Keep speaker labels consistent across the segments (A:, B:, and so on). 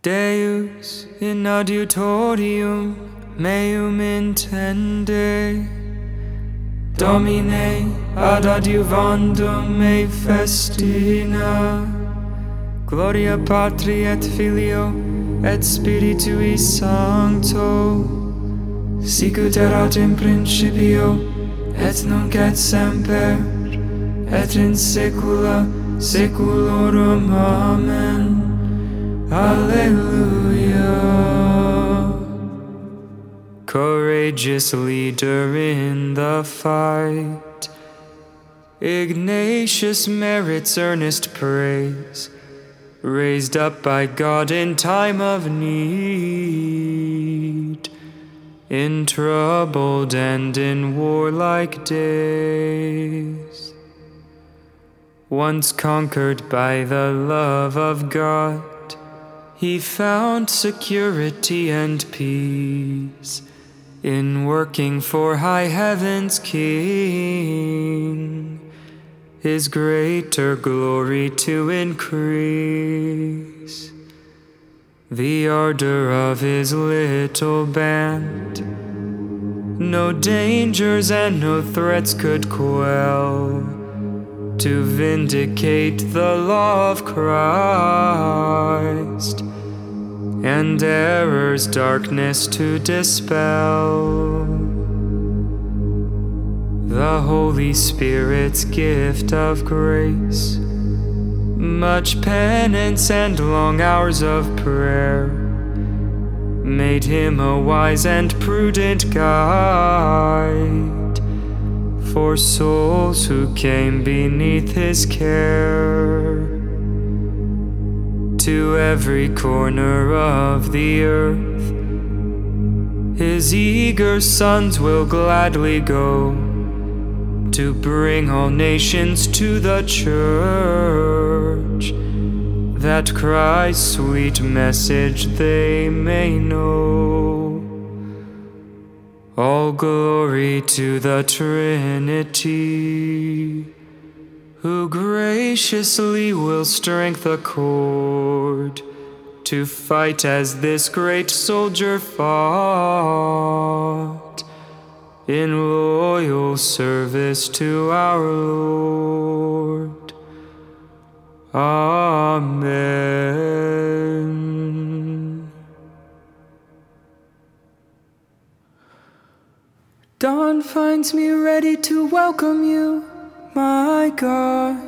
A: Deus in adiutorium meum intende, Domine ad adiuvandum me festina, Gloria Patri et Filio et Spiritui Sancto, sicut erat in principio et nunc et semper et in saecula saeculorum. Amen. Alleluia. Courageous leader in the fight, Ignatius merits earnest praise, raised up by God in time of need, in troubled and in warlike days. Once conquered by the love of God, he found security and peace in working for high heaven's King, his greater glory to increase. The ardor of his little band no dangers and no threats could quell, to vindicate the law of Christ and error's darkness to dispel. The Holy Spirit's gift of grace, much penance and long hours of prayer, made him a wise and prudent guide for souls who came beneath his care. To every corner of the earth, his eager sons will gladly go, to bring all nations to the church, that Christ's sweet message they may know. All glory to the Trinity, who graciously will strength accord, to fight as this great soldier fought, in loyal service to our Lord. Amen. Dawn finds me ready to welcome you, my God.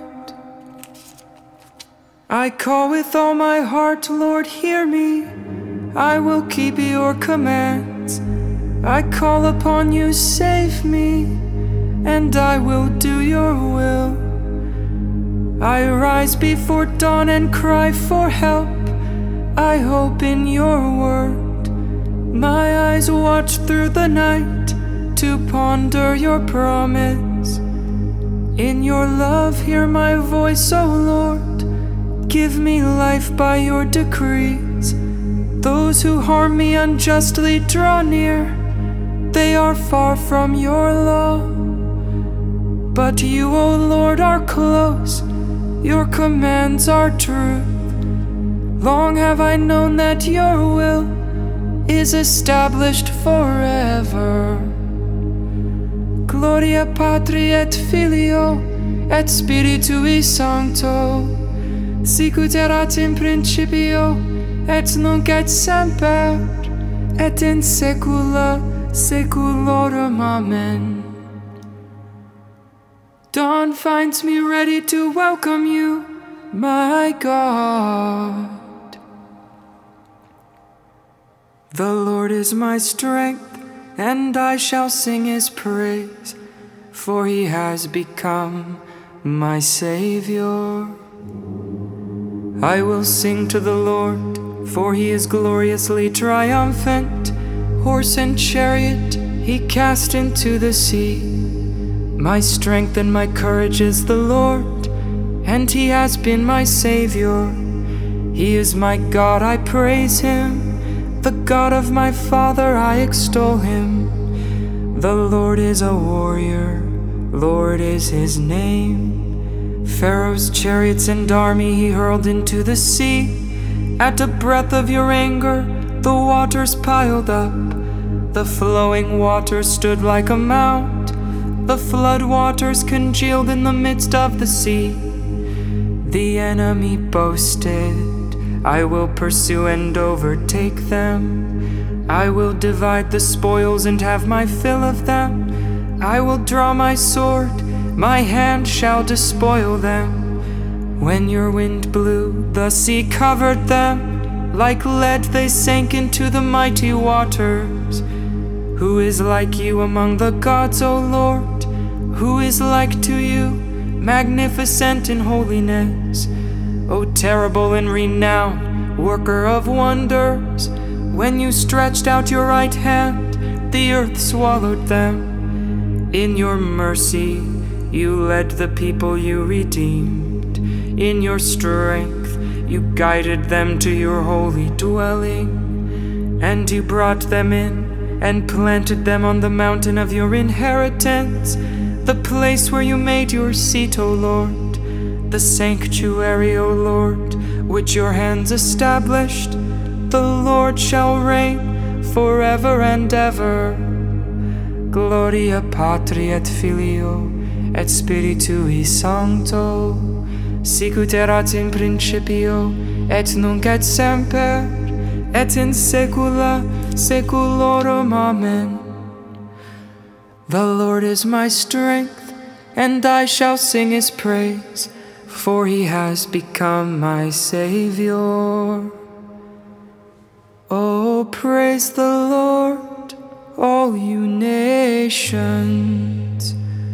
A: I call with all my heart, Lord, hear me. I will keep your commands. I call upon you, save me, and I will do your will. I rise before dawn and cry for help. I hope in your word. My eyes watch through the night to ponder your promise. In your love, hear my voice, O Lord. Give me life by your decrees. Those who harm me unjustly draw near. They are far from your law. But you, O Lord, are close. Your commands are truth. Long have I known that your will is established forever. Gloria Patri et Filio et Spiritui Sancto, sicut erat in principio et nunc et semper et in saecula saeculorum. Amen. Dawn finds me ready to welcome you, my God. The Lord is my strength, and I shall sing his praise, for he has become my Savior. I will sing to the Lord, for he is gloriously triumphant. Horse and chariot he cast into the sea. My strength and my courage is the Lord, and he has been my Savior. He is my God, I praise him. The God of my father, I extol him. The Lord is a warrior, Lord is his name. Pharaoh's chariots and army he hurled into the sea, At a breath of your anger, the waters piled up. The flowing waters stood like a mount. The flood waters congealed in the midst of the sea. The enemy boasted, I will pursue and overtake them. I will divide the spoils and have my fill of them. I will draw my sword, my hand shall despoil them. When your wind blew, the sea covered them. Like lead they sank into the mighty waters. Who is like you among the gods, O Lord? Who is like to you, magnificent in holiness? O terrible in renown, worker of wonders. When you stretched out your right hand, the earth swallowed them. In your mercy, you led the people you redeemed. In your strength, you guided them to your holy dwelling. And you brought them in and planted them on the mountain of your inheritance, the place where you made your seat, O Lord, the sanctuary, O Lord, which your hands established. The Lord shall reign forever and ever. Gloria Patri et Filio et Spiritui Sancto, sicut erat in principio et nunc et semper et in saecula saeculorum. Amen. The Lord is my strength, and I shall sing his praise, for he has become my Savior. Oh, praise the Lord, all you nations.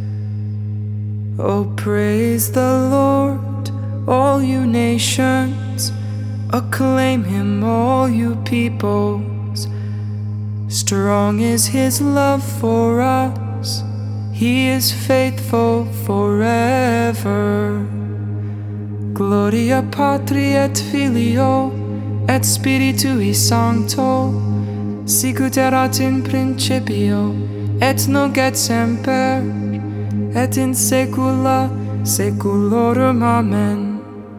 A: Oh, praise the Lord, all you nations. Acclaim him, all you peoples. Strong is his love for us. He is faithful forever. Gloria Patri et Filio et Spiritui Sancto, sicut erat in principio et nunc et semper et in saecula saeculorum. Amen.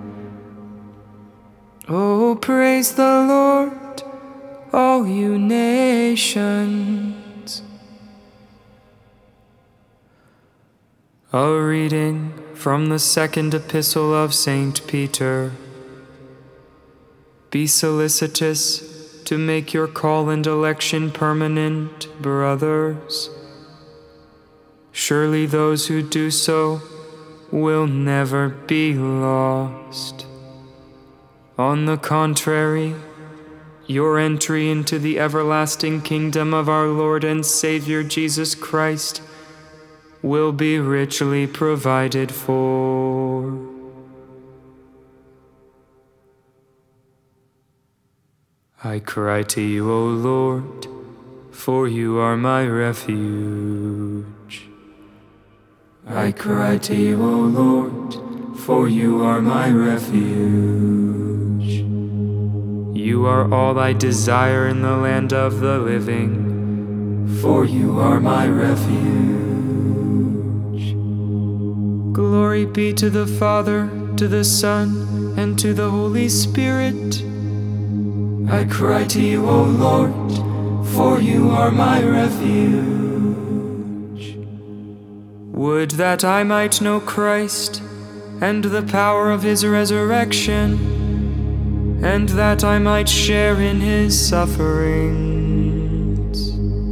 A: Oh, praise the Lord, all you nations. A reading from the second epistle of Saint Peter. Be solicitous to make your call and election permanent, brothers. Surely those who do so will never be lost. On the contrary, your entry into the everlasting kingdom of our Lord and Savior Jesus Christ will be richly provided for. I cry to you, O Lord, for you are my refuge. I cry to you, O Lord, for you are my refuge. You are all I desire in the land of the living, for you are my refuge. Glory be to the Father, to the Son, and to the Holy Spirit. I cry to you, O Lord, for you are my refuge. Would that I might know Christ and the power of his resurrection, and that I might share in his sufferings.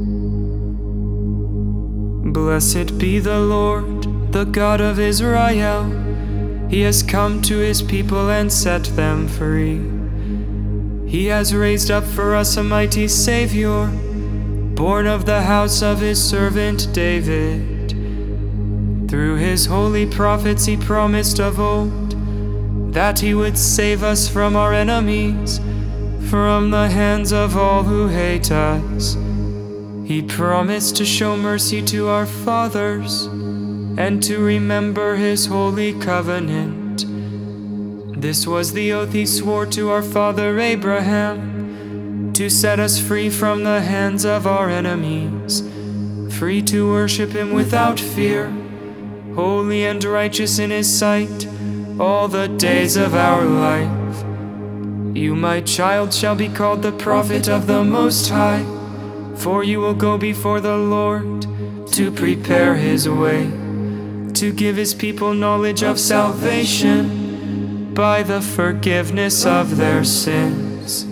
A: Blessed be the Lord, the God of Israel. He has come to his people and set them free. He has raised up for us a mighty Savior, born of the house of his servant David. Through his holy prophets he promised of old that he would save us from our enemies, from the hands of all who hate us. He promised to show mercy to our fathers and to remember his holy covenant. This was the oath he swore to our father Abraham, to set us free from the hands of our enemies, free to worship him without fear, holy and righteous in his sight all the days of our life. You, my child, shall be called the prophet of the Most High, for you will go before the Lord to prepare his way, to give his people knowledge of salvation by the forgiveness of their sins.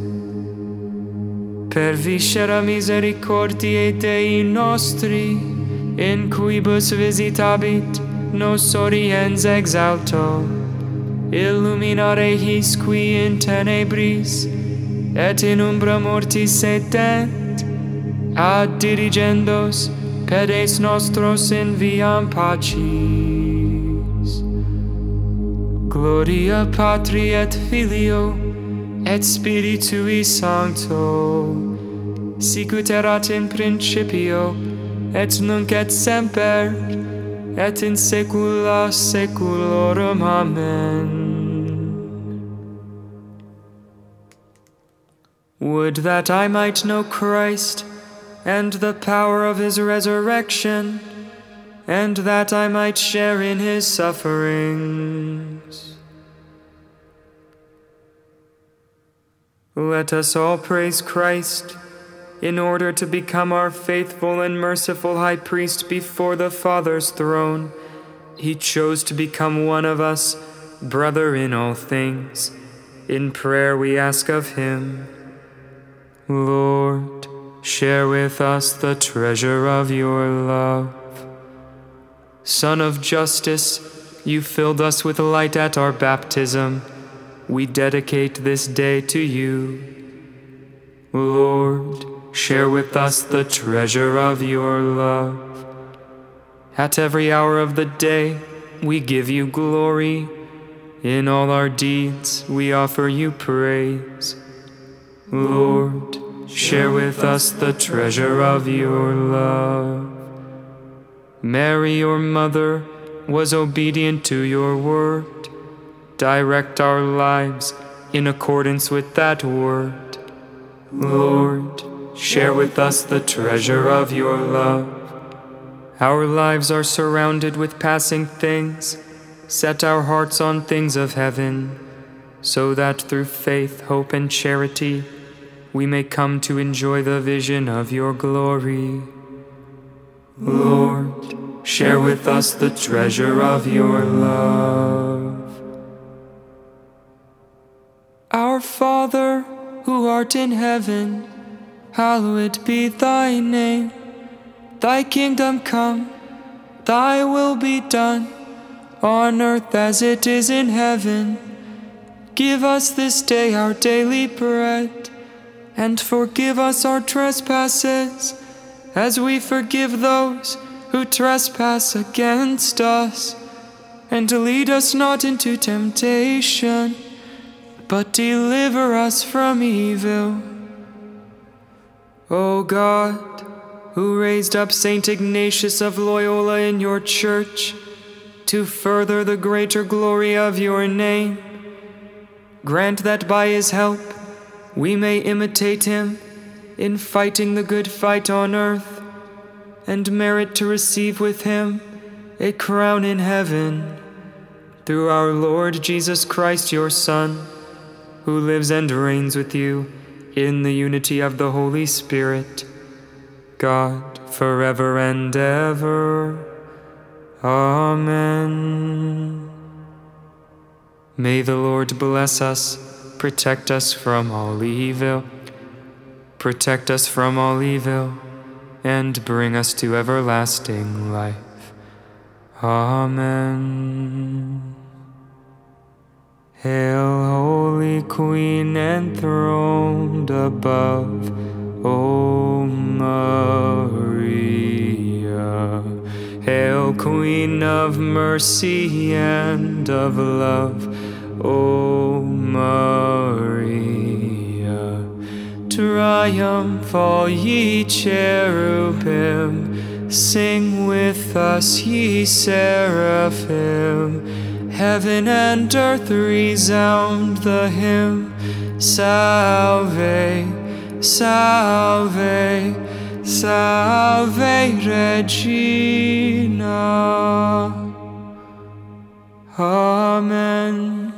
A: Per viscera misericordiae Dei nostri, in quibus visitabit nos oriens exalto, illuminare his qui in tenebris et in umbra mortis sedent, ad dirigendos pedes nostros in viam pacis. Gloria Patri et Filio et Spiritui Sancto, sicut erat in principio et nunc et semper et in saecula saeculorum. Amen. Would that I might know Christ and the power of his resurrection, and that I might share in his sufferings. Let us all praise Christ, in order to become our faithful and merciful high priest before the Father's throne. He chose to become one of us, brother in all things. In prayer we ask of him, Lord, share with us the treasure of your love. Son of justice, you filled us with light at our baptism. We dedicate this day to you. Lord, share with us the treasure of your love. At every hour of the day, we give you glory. In all our deeds, we offer you praise. Lord, share with us the treasure of your love. Mary, your mother, was obedient to your word. Direct our lives in accordance with that word. Lord, share with us the treasure of your love. Our lives are surrounded with passing things. Set our hearts on things of heaven, so that through faith, hope, and charity, we may come to enjoy the vision of your glory. Lord, share with us the treasure of your love. Our Father, who art in heaven, hallowed be thy name. Thy kingdom come, thy will be done, on earth as it is in heaven. Give us this day our daily bread, and forgive us our trespasses, as we forgive those who trespass against us. And lead us not into temptation, but deliver us from evil. O God, who raised up Saint Ignatius of Loyola in your church to further the greater glory of your name, grant that by his help we may imitate him in fighting the good fight on earth, and merit to receive with him a crown in heaven, through our Lord Jesus Christ, your Son, who lives and reigns with you in the unity of the Holy Spirit, God, forever and ever. Amen. May the Lord bless us, protect us from all evil, protect us from all evil, and bring us to everlasting life. Amen. Hail, Holy Queen, enthroned above, O Maria. Hail, Queen of mercy and of love, O Maria. Triumph, all ye cherubim, sing with us, ye seraphim. Heaven and earth resound the hymn, Salve, Salve, Salve Regina. Amen.